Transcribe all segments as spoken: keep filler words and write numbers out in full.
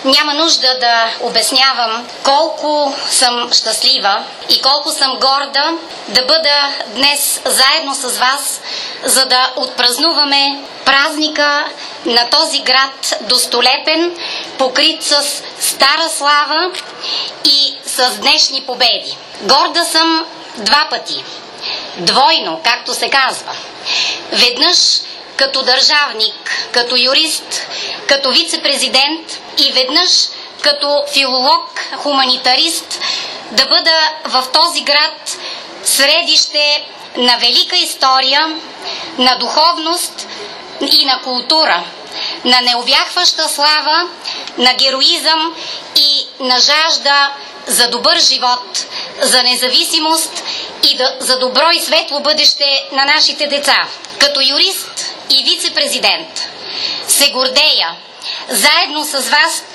Няма нужда да обяснявам колко съм щастлива и колко съм горда да бъда днес заедно с вас, за да отпразнуваме празника на този град достолепен, покрит с стара слава и с днешни победи. Горда съм два пъти. Двойно, както се казва. Веднъж като държавник, като юрист, като вице-президент и веднъж като филолог, хуманитарист, да бъда в този град средище на велика история, на духовност и на култура, на неувяхваща слава, на героизъм и на жажда за добър живот, за независимост и да, за добро и светло бъдеще на нашите деца. Като юрист и вице-президент се гордея заедно с вас,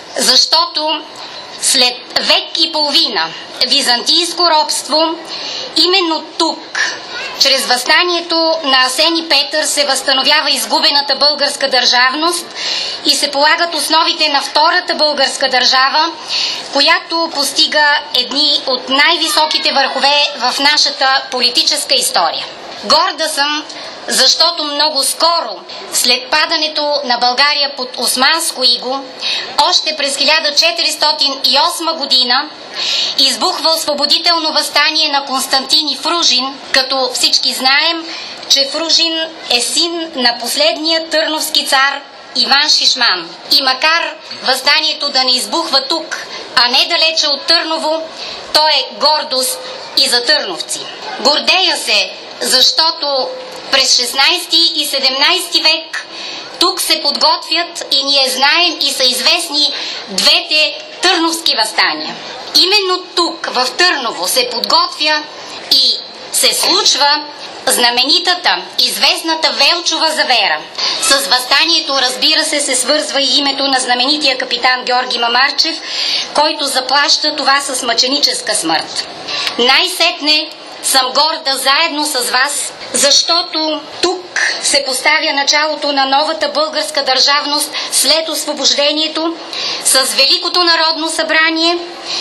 защото след век и половина византийско робство, именно тук, чрез въстанието на Асен и Петър, се възстановява изгубената българска държавност и се полагат основите на втората българска държава, която постига едни от най-високите върхове в нашата политическа история. Горда съм, защото много скоро, след падането на България под османско иго, още през хиляда четиристотин и осма година, избухва освободително въстание на Константин и Фружин, като всички знаем, че Фружин е син на последния търновски цар Иван Шишман. И макар въстанието да не избухва тук, а не далече от Търново, то е гордост и за търновци. Гордея се, защото през шестнайсети и седемнайсети век тук се подготвят и ние знаем и са известни двете търновски въстания. Именно тук, в Търново, се подготвя и се случва знаменитата, известната Велчова завера. С въстанието, разбира се, се свързва и името на знаменития капитан Георги Мамарчев, който заплаща това с мъченическа смърт. Най-сетне съм горда заедно с вас, защото тук се поставя началото на новата българска държавност след освобождението с Великото народно събрание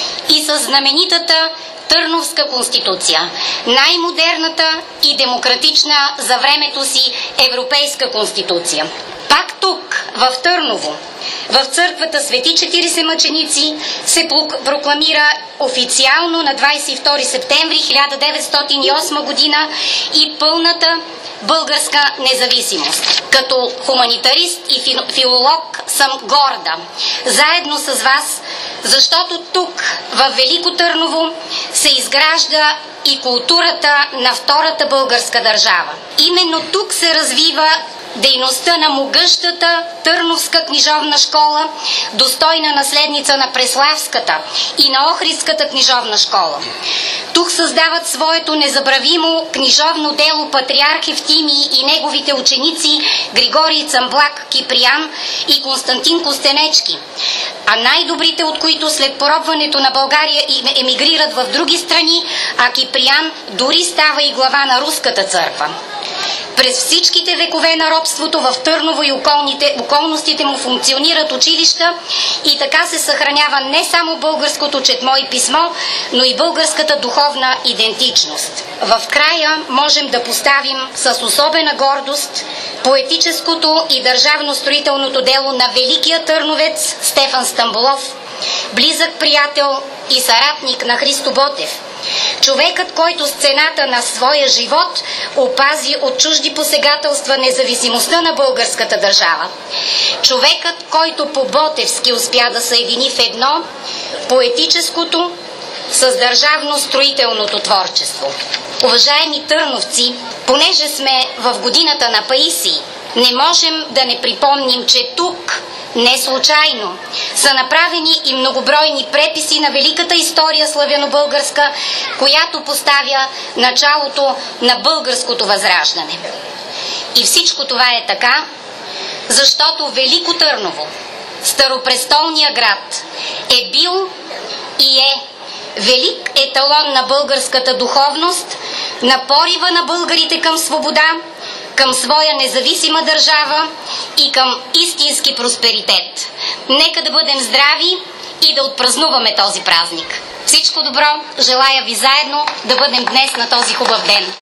и с знаменитата Търновска конституция, най-модерната и демократична за времето си европейска конституция. Пак тук, в Търново, в църквата Свети четиридесет мъченици, се прокламира официално на двайсет и втори септември хиляда деветстотин и осма година и пълната българска независимост. Като хуманитарист и филолог съм горда, заедно с вас, защото тук, в Велико Търново, се изгражда и културата на втората българска държава. Именно тук се развива дейността на могъщата Търновска книжовна школа, достойна наследница на Преславската и на Охридската книжовна школа. Тук създават своето незабравимо книжовно дело патриарх Евтимий и неговите ученици Григорий Цамблак Киприян и Константин Костенечки, а най-добрите от които след поробването на България емигрират в други страни, а Киприян дори става и глава на Руската църква. През всичките векове на робството в Търново и околните, околностите му функционират училища и така се съхранява не само българското четмо и писмо, но и българската духовна идентичност. В края можем да поставим с особена гордост поетическото и държавно-строителното дело на великия търновец Стефан Стамболов, близък приятел и съратник на Христо Ботев. Човекът, който с цената на своя живот опази от чужди посегателства независимостта на българската държава. Човекът, който по-ботевски успя да съедини в едно поетическото с държавно-строителното творчество. Уважаеми търновци, понеже сме в годината на Паисий, не можем да не припомним, че тук не случайно са направени и многобройни преписи на великата история славяно-българска, която поставя началото на българското възраждане. И всичко това е така, защото Велико Търново, старопрестолния град, е бил и е велик еталон на българската духовност, на порива на българите към свобода, към своя независима държава и към истински просперитет. Нека да бъдем здрави и да отпразнуваме този празник. Всичко добро! Желая ви заедно да бъдем днес на този хубав ден!